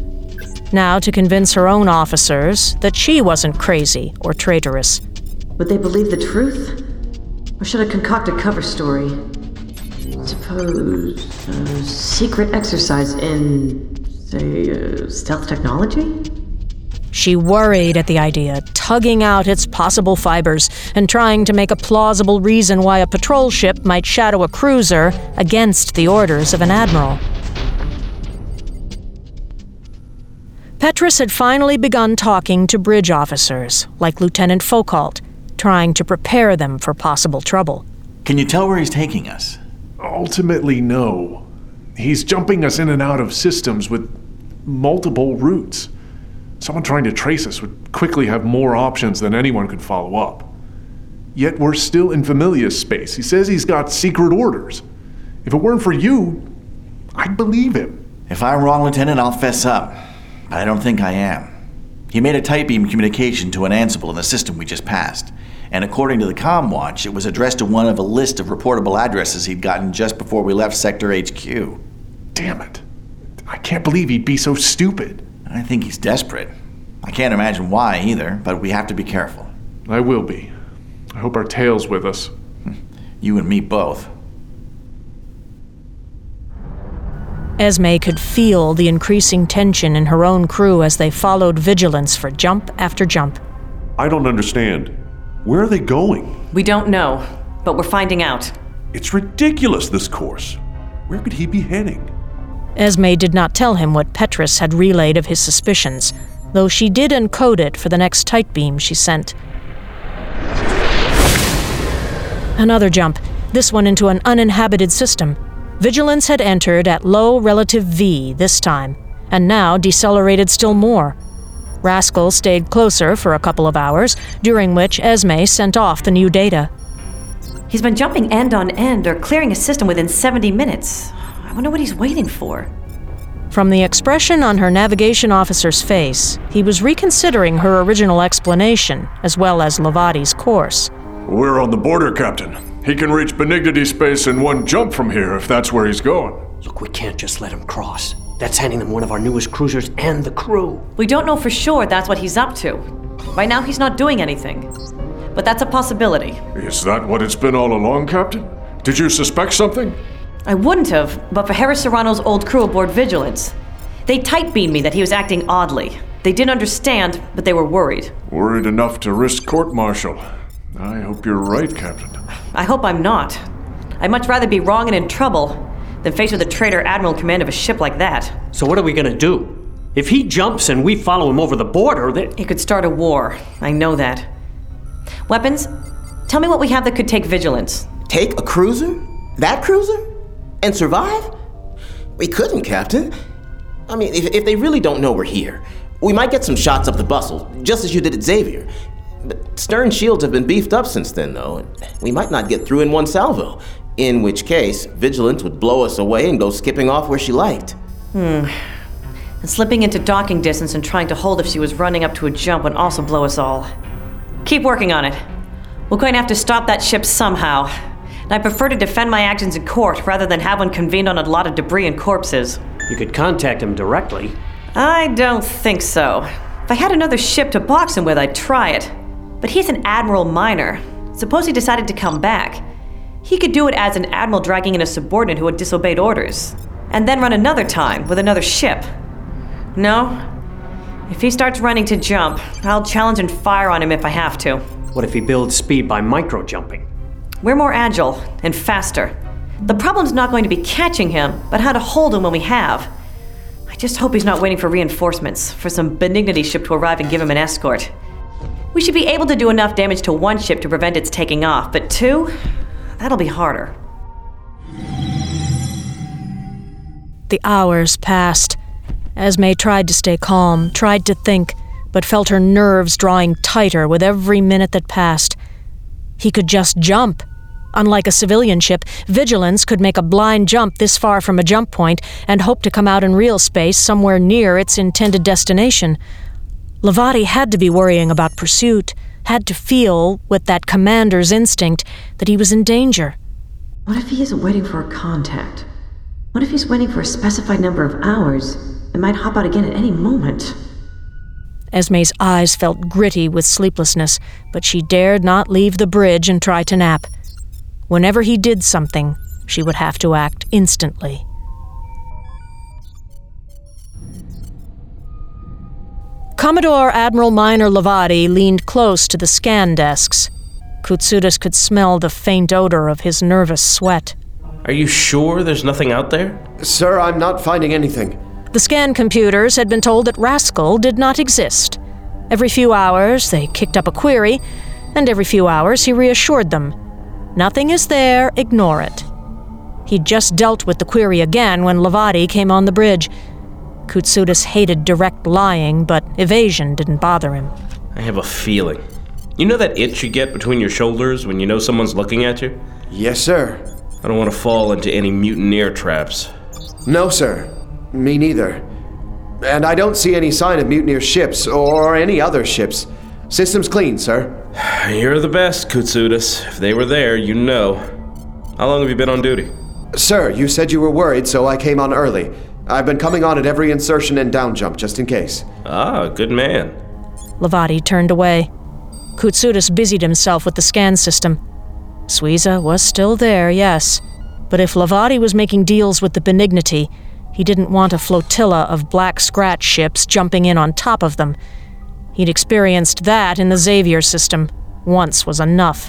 Now to convince her own officers that she wasn't crazy or traitorous. Would they believe the truth? Or should I concoct a cover story? Suppose a secret exercise in, say, stealth technology? She worried at the idea, tugging out its possible fibers and trying to make a plausible reason why a patrol ship might shadow a cruiser against the orders of an admiral. Petrus had finally begun talking to bridge officers, like Lieutenant Foucault, trying to prepare them for possible trouble. Can you tell where he's taking us? Ultimately, no. He's jumping us in and out of systems with multiple routes. Someone trying to trace us would quickly have more options than anyone could follow up. Yet we're still in Familia's space. He says he's got secret orders. If it weren't for you, I'd believe him. If I'm wrong, Lieutenant, I'll fess up. But I don't think I am. He made a tight beam communication to an Ansible in the system we just passed. And according to the comm watch, it was addressed to one of a list of reportable addresses he'd gotten just before we left Sector HQ. Damn it. I can't believe he'd be so stupid. I think he's desperate. I can't imagine why either, but we have to be careful. I will be. I hope our tail's with us. You and me both. Esme could feel the increasing tension in her own crew as they followed Vigilance for jump after jump. I don't understand. Where are they going? We don't know, but we're finding out. It's ridiculous, this course. Where could he be heading? Esme did not tell him what Petrus had relayed of his suspicions, though she did encode it for the next tight beam she sent. Another jump, this one into an uninhabited system. Vigilance had entered at low relative V this time, and now decelerated still more. Rascal stayed closer for a couple of hours, during which Esme sent off the new data. He's been jumping end on end or clearing a system within 70 minutes. I wonder what he's waiting for. From the expression on her navigation officer's face, he was reconsidering her original explanation, as well as Levadi's course. We're on the border, Captain. He can reach Benignity space in one jump from here if that's where he's going. Look, we can't just let him cross. That's handing them one of our newest cruisers and the crew. We don't know for sure that's what he's up to. Right now he's not doing anything. But that's a possibility. Is that what it's been all along, Captain? Did you suspect something? I wouldn't have, but for Harris Serrano's old crew aboard Vigilance. They tight-beamed me that he was acting oddly. They didn't understand, but they were worried. Worried enough to risk court-martial. I hope you're right, Captain. I hope I'm not. I'd much rather be wrong and in trouble than faced with a traitor admiral in command of a ship like that. So what are we gonna do? If he jumps and we follow him over the border, He could start a war. I know that. Weapons? Tell me what we have that could take Vigilance. Take a cruiser? That cruiser? And survive? We couldn't, Captain. I mean, if they really don't know we're here, we might get some shots up the bustle, just as you did at Xavier. But stern shields have been beefed up since then, though, and we might not get through in one salvo, in which case Vigilance would blow us away and go skipping off where she liked. And slipping into docking distance and trying to hold if she was running up to a jump would also blow us all. Keep working on it. We're going to have to stop that ship somehow. And I prefer to defend my actions in court rather than have one convened on a lot of debris and corpses. You could contact him directly. I don't think so. If I had another ship to box him with, I'd try it. But he's an Admiral Minor. Suppose he decided to come back. He could do it as an admiral dragging in a subordinate who had disobeyed orders. And then run another time with another ship. No? If he starts running to jump, I'll challenge and fire on him if I have to. What if he builds speed by micro-jumping? We're more agile and faster. The problem's not going to be catching him, but how to hold him when we have. I just hope he's not waiting for reinforcements, for some Benignity ship to arrive and give him an escort. We should be able to do enough damage to one ship to prevent its taking off, but two? That'll be harder. The hours passed. Esme tried to stay calm, tried to think, but felt her nerves drawing tighter with every minute that passed. He could just jump. Unlike a civilian ship, Vigilance could make a blind jump this far from a jump point and hope to come out in real space somewhere near its intended destination. Levadi had to be worrying about pursuit, had to feel, with that commander's instinct, that he was in danger. What if he isn't waiting for a contact? What if he's waiting for a specified number of hours and might hop out again at any moment? Esme's eyes felt gritty with sleeplessness, but she dared not leave the bridge and try to nap. Whenever he did something, she would have to act instantly. Commodore Admiral Minor Levadi leaned close to the scan desks. Koutsoudas could smell the faint odor of his nervous sweat. Are you sure there's nothing out there? Sir, I'm not finding anything. The scan computers had been told that Rascal did not exist. Every few hours, they kicked up a query, and every few hours he reassured them. Nothing is there, ignore it. He'd just dealt with the query again when Levati came on the bridge. Koutsoutis hated direct lying, but evasion didn't bother him. I have a feeling. You know that itch you get between your shoulders when you know someone's looking at you? Yes, sir. I don't want to fall into any mutineer traps. No, sir. Me neither. And I don't see any sign of mutineer ships or any other ships. System's clean, sir. You're the best, Koutsoutis. If they were there, you know. How long have you been on duty? Sir, you said you were worried, so I came on early. I've been coming on at every insertion and down jump, just in case. Ah, good man. Levati turned away. Koutsoutis busied himself with the scan system. Suiza was still there, yes. But if Levati was making deals with the Benignity, he didn't want a flotilla of black scratch ships jumping in on top of them. He'd experienced that in the Xavier system. Once was enough.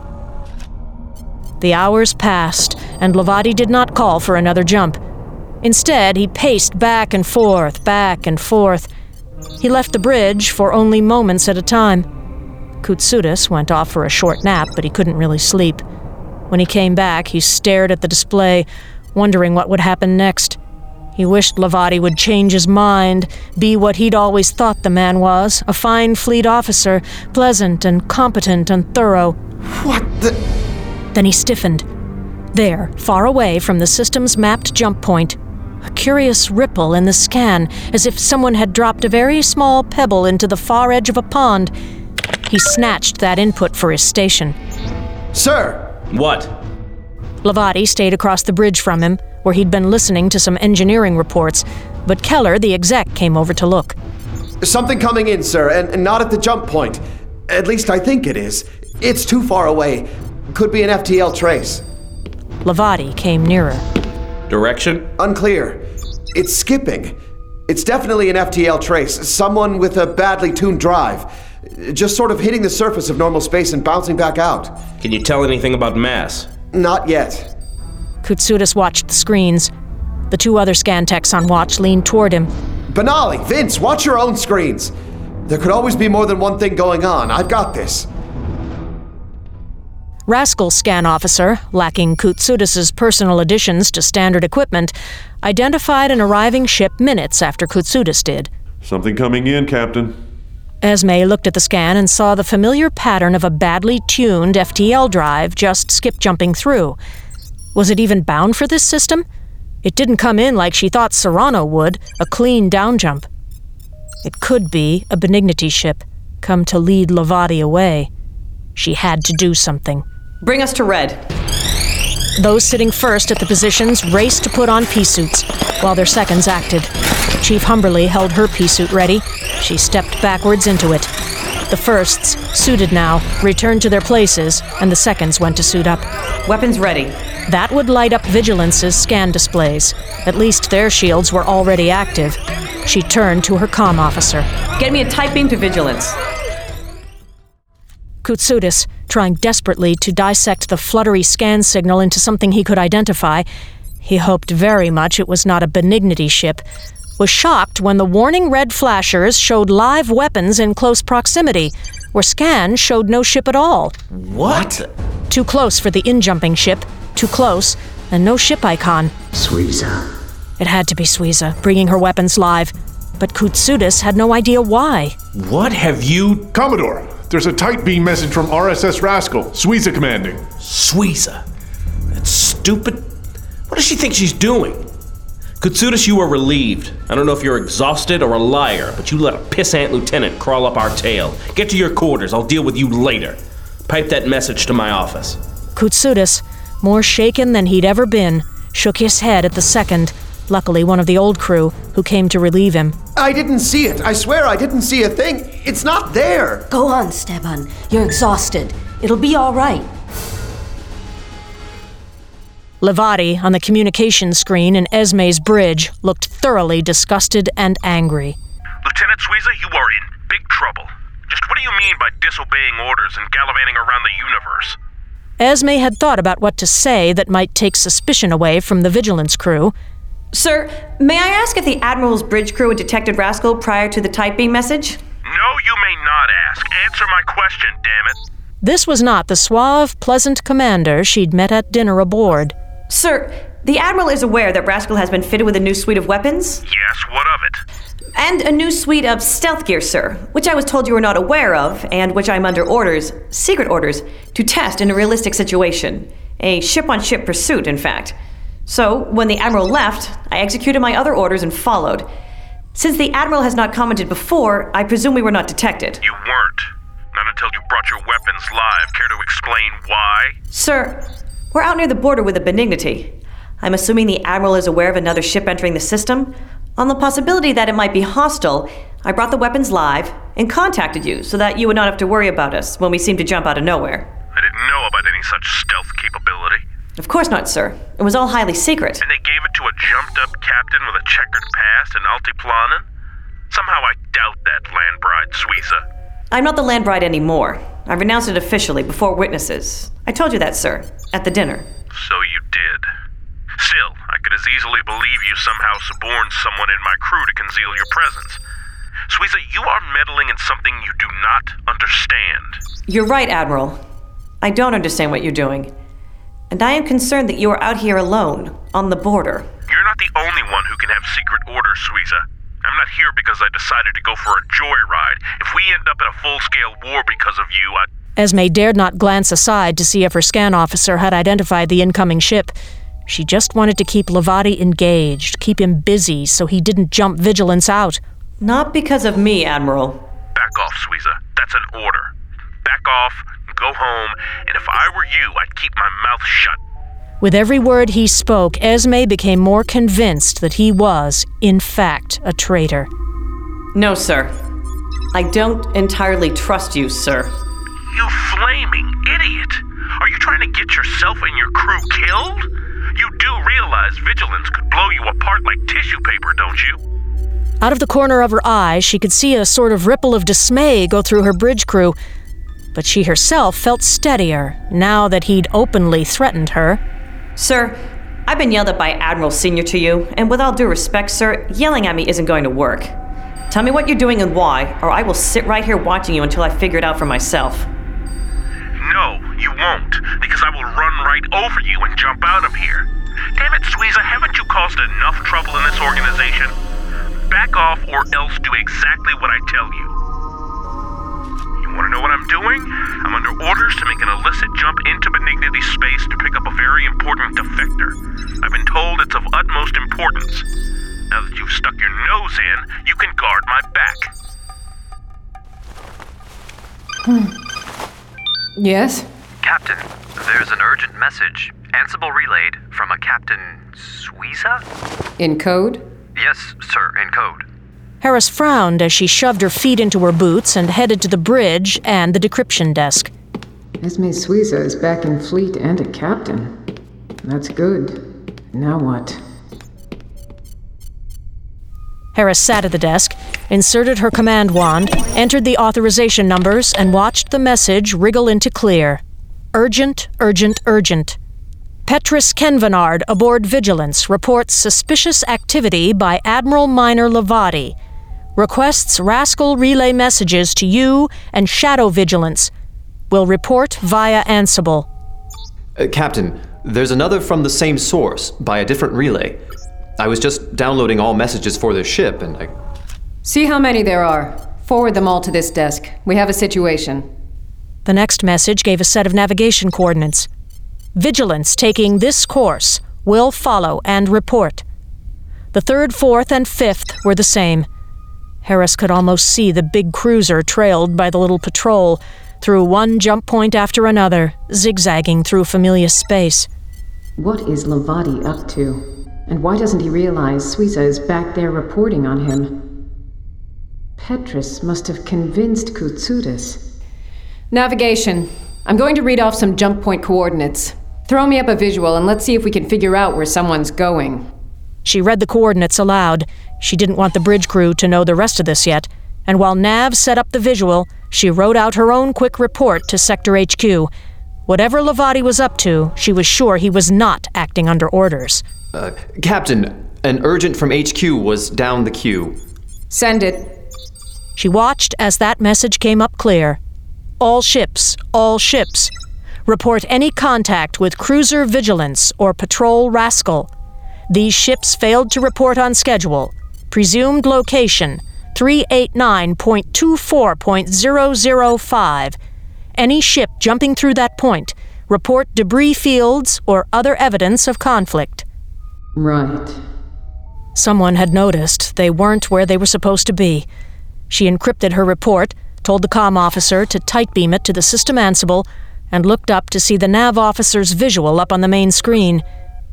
The hours passed, and Levati did not call for another jump. Instead, he paced back and forth, back and forth. He left the bridge for only moments at a time. Koutsoutis went off for a short nap, but he couldn't really sleep. When he came back, he stared at the display, wondering what would happen next. He wished Levati would change his mind, be what he'd always thought the man was, a fine fleet officer, pleasant and competent and thorough. What the... Then he stiffened. There, far away from the system's mapped jump point, a curious ripple in the scan, as if someone had dropped a very small pebble into the far edge of a pond. He snatched that input for his station. Sir! What? Levati stayed across the bridge from him, where he'd been listening to some engineering reports, but Keller, the exec, came over to look. Something coming in, sir, and not at the jump point. At least I think it is. It's too far away. Could be an FTL trace. Levati came nearer. Direction? Unclear. It's skipping. It's definitely an FTL trace. Someone with a badly tuned drive. Just sort of hitting the surface of normal space and bouncing back out. Can you tell anything about mass? Not yet. Koutsoutis watched the screens. The two other scan techs on watch leaned toward him. Benali, Vince, watch your own screens. There could always be more than one thing going on. I've got this. Rascal scan officer, lacking Koutsoutis' personal additions to standard equipment, identified an arriving ship minutes after Koutsoutis did. Something coming in, Captain. Esme looked at the scan and saw the familiar pattern of a badly tuned FTL drive just skip-jumping through. Was it even bound for this system? It didn't come in like she thought Serrano would, a clean downjump. It could be a Benignity ship, come to lead Levati away. She had to do something. Bring us to Red. Those sitting first at the positions raced to put on pea suits, while their seconds acted. Chief Humberly held her pea suit ready. She stepped backwards into it. The firsts, suited now, returned to their places, and the seconds went to suit up. Weapons ready. That would light up Vigilance's scan displays. At least their shields were already active. She turned to her comm officer. Get me a tight beam to Vigilance. Koutsoutis, trying desperately to dissect the fluttery scan signal into something he could identify, he hoped very much it was not a Benignity ship, was shocked when the warning red flashers showed live weapons in close proximity, where scans showed no ship at all. What? Too close for the in-jumping ship, too close, and no ship icon. Suiza. It had to be Suiza, bringing her weapons live, but Koutsoutis had no idea why. What have you... Commodore, there's a tight beam message from RSS Rascal, Suiza commanding. Suiza? That stupid... What does she think she's doing? Koutsoutis, you are relieved. I don't know if you're exhausted or a liar, but you let a pissant lieutenant crawl up our tail. Get to your quarters. I'll deal with you later. Pipe that message to my office. Koutsoutis, more shaken than he'd ever been, shook his head at the second, luckily one of the old crew, who came to relieve him. I didn't see it. I swear I didn't see a thing. It's not there. Go on, Steban. You're exhausted. It'll be all right. Levati, on the communication screen in Esme's bridge, looked thoroughly disgusted and angry. Lieutenant Suiza, you are in big trouble. Just what do you mean by disobeying orders and gallivanting around the universe? Esme had thought about what to say that might take suspicion away from the Vigilance crew. Sir, may I ask if the Admiral's bridge crew had detected Rascal prior to the type beam message? No, you may not ask. Answer my question, damn it. This was not the suave, pleasant commander she'd met at dinner aboard. Sir, the Admiral is aware that Rascal has been fitted with a new suite of weapons? Yes, what of it? And a new suite of stealth gear, sir, which I was told you were not aware of, and which I'm under orders, secret orders, to test in a realistic situation. A ship-on-ship pursuit, in fact. So, when the Admiral left, I executed my other orders and followed. Since the Admiral has not commented before, I presume we were not detected. You weren't. Not until you brought your weapons live. Care to explain why? Sir, we're out near the border with the Benignity. I'm assuming the Admiral is aware of another ship entering the system. On the possibility that it might be hostile, I brought the weapons live and contacted you so that you would not have to worry about us when we seemed to jump out of nowhere. I didn't know about any such stealth capability. Of course not, sir. It was all highly secret. And they gave it to a jumped-up captain with a checkered past in Altiplanen? Somehow I doubt that, Landbride Suiza. I'm not the Landbride anymore. I renounced it officially before witnesses. I told you that, sir, at the dinner. So you did. Still, I could as easily believe you somehow suborned someone in my crew to conceal your presence. Suiza, you are meddling in something you do not understand. You're right, Admiral. I don't understand what you're doing. And I am concerned that you are out here alone, on the border. You're not the only one who can have secret orders, Suiza. I'm not here because I decided to go for a joyride. If we end up in a full-scale war because of you, Esme dared not glance aside to see if her scan officer had identified the incoming ship. She just wanted to keep Levati engaged, keep him busy so he didn't jump vigilance out. Not because of me, Admiral. Back off, Suiza. That's an order. Back off, go home, and if I were you, I'd keep my mouth shut. With every word he spoke, Esme became more convinced that he was, in fact, a traitor. No, sir. I don't entirely trust you, sir. You flaming idiot! Are you trying to get yourself and your crew killed? You do realize vigilance could blow you apart like tissue paper, don't you? Out of the corner of her eye, she could see a sort of ripple of dismay go through her bridge crew, but she herself felt steadier now that he'd openly threatened her. Sir, I've been yelled at by Admiral Senior to you, and with all due respect, sir, yelling at me isn't going to work. Tell me what you're doing and why, or I will sit right here watching you until I figure it out for myself. No, you won't, because I will run right over you and jump out of here. Damn it, Suiza, haven't you caused enough trouble in this organization? Back off or else do exactly what I tell you. You want to know what I'm doing? I'm under orders to make an illicit jump into Benignity space to pick up a very important defector. I've been told it's of utmost importance. Now that you've stuck your nose in, you can guard my back. Yes? Captain, there's an urgent message. Ansible relayed from a Captain Suiza? In code? Yes, sir, in code. Harris frowned as she shoved her feet into her boots and headed to the bridge and the decryption desk. Esme Suiza is back in fleet and a captain. That's good. Now what? Harris sat at the desk, inserted her command wand, entered the authorization numbers, and watched the message wriggle into clear. Urgent, urgent, urgent. Petrus Kenvenard aboard Vigilance reports suspicious activity by Admiral Minor Levati. Requests Rascal relay messages to you and Shadow Vigilance. Will report via Ansible. Captain, there's another from the same source, by a different relay. I was just downloading all messages for this ship, and I... See how many there are. Forward them all to this desk. We have a situation. The next message gave a set of navigation coordinates. Vigilance taking this course will follow and report. The 3rd, 4th, and 5th were the same. Harris could almost see the big cruiser trailed by the little patrol through one jump point after another, zigzagging through familiar space. What is Levati up to? And why doesn't he realize Suiza is back there reporting on him? Petrus must have convinced Koutsoutas. Navigation. I'm going to read off some jump point coordinates. Throw me up a visual and let's see if we can figure out where someone's going. She read the coordinates aloud. She didn't want the bridge crew to know the rest of this yet, and while Nav set up the visual, she wrote out her own quick report to Sector HQ. Whatever Levati was up to, she was sure he was not acting under orders. Captain, An urgent from HQ was down the queue. Send it. She watched as that message came up clear. All ships, all ships. Report any contact with Cruiser Vigilance or Patrol Rascal. These ships failed to report on schedule. Presumed location, 389.24.005. Any ship jumping through that point, report debris fields or other evidence of conflict. Right. Someone had noticed they weren't where they were supposed to be. She encrypted her report, told the comm officer to tight beam it to the system Ansible, and looked up to see the nav officer's visual up on the main screen.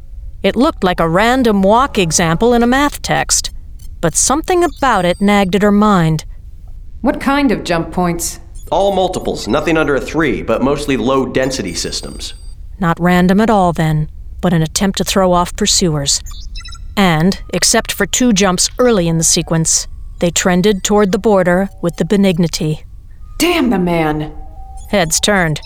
It looked like a random walk example in a math text, but something about it nagged at her mind. What kind of jump points? All multiples, nothing under a 3, but mostly low-density systems. Not random at all, then, but an attempt to throw off pursuers. And, except for 2 jumps early in the sequence, they trended toward the border with the Benignity. Damn the man! Heads turned.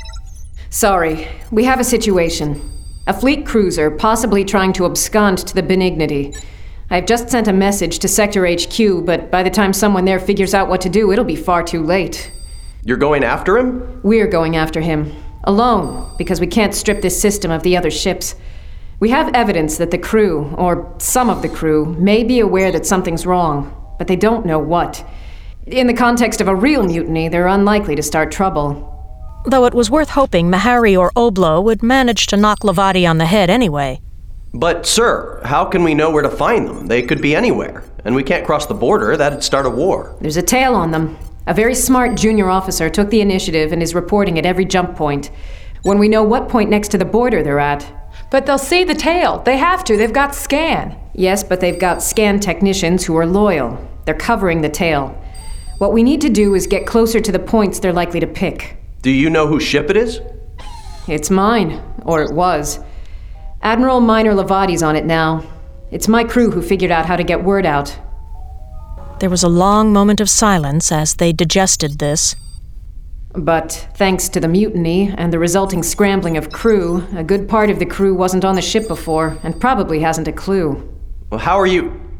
Sorry, we have a situation. A fleet cruiser possibly trying to abscond to the Benignity. I've just sent a message to Sector HQ, but by the time someone there figures out what to do, it'll be far too late. You're going after him? We're going after him. Alone, because we can't strip this system of the other ships. We have evidence that the crew, or some of the crew, may be aware that something's wrong, but they don't know what. In the context of a real mutiny, they're unlikely to start trouble. Though it was worth hoping Mahari or Oblo would manage to knock Lavati on the head anyway. But, sir, how can we know where to find them? They could be anywhere, and we can't cross the border. That'd start a war. There's a tail on them. A very smart junior officer took the initiative and is reporting at every jump point. When we know what point next to the border they're at. But they'll see the tail. They have to. They've got scan. Yes, but they've got scan technicians who are loyal. They're covering the tail. What we need to do is get closer to the points they're likely to pick. Do you know whose ship it is? It's mine. Or it was. Admiral Minor Lavati's on it now. It's my crew who figured out how to get word out. There was a long moment of silence as they digested this. But thanks to the mutiny and the resulting scrambling of crew, a good part of the crew wasn't on the ship before and probably hasn't a clue. Well, how are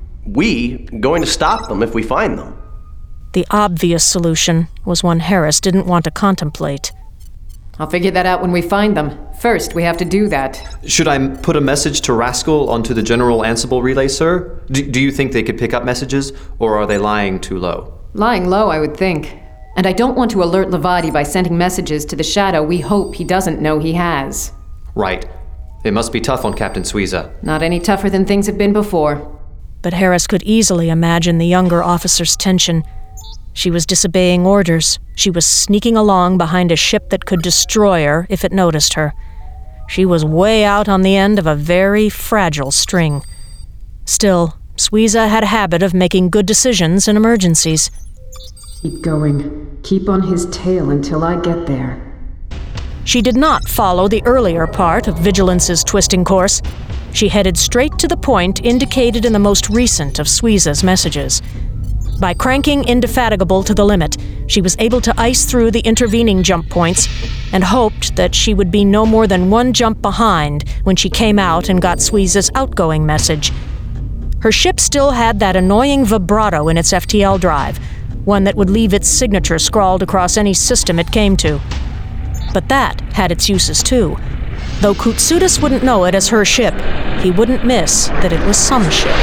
we going to stop them if we find them? The obvious solution was one Harris didn't want to contemplate. I'll figure that out when we find them. First, we have to do that. Should I put a message to Rascal onto the General Ansible relay, sir? Do you think they could pick up messages, or are they lying too low? Lying low, I would think. And I don't want to alert Lavati by sending messages to the Shadow we hope he doesn't know he has. Right. It must be tough on Captain Suiza. Not any tougher than things have been before. But Harris could easily imagine the younger officer's tension. She was disobeying orders. She was sneaking along behind a ship that could destroy her if it noticed her. She was way out on the end of a very fragile string. Still, Suiza had a habit of making good decisions in emergencies. Keep going. Keep on his tail until I get there. She did not follow the earlier part of Vigilance's twisting course. She headed straight to the point indicated in the most recent of Suiza's messages. By cranking Indefatigable to the limit, she was able to ice through the intervening jump points and hoped that she would be no more than 1 jump behind when she came out and got Suiza's outgoing message. Her ship still had that annoying vibrato in its FTL drive, one that would leave its signature scrawled across any system it came to. But that had its uses too. Though Koutsoutis wouldn't know it as her ship, he wouldn't miss that it was some ship.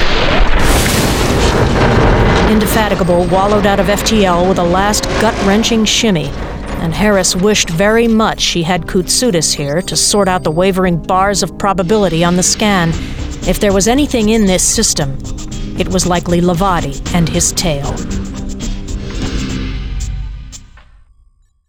Indefatigable wallowed out of FTL with a last gut-wrenching shimmy, and Harris wished very much she had Koutsoutis here to sort out the wavering bars of probability on the scan. If there was anything in this system, it was likely Lavati and his tail.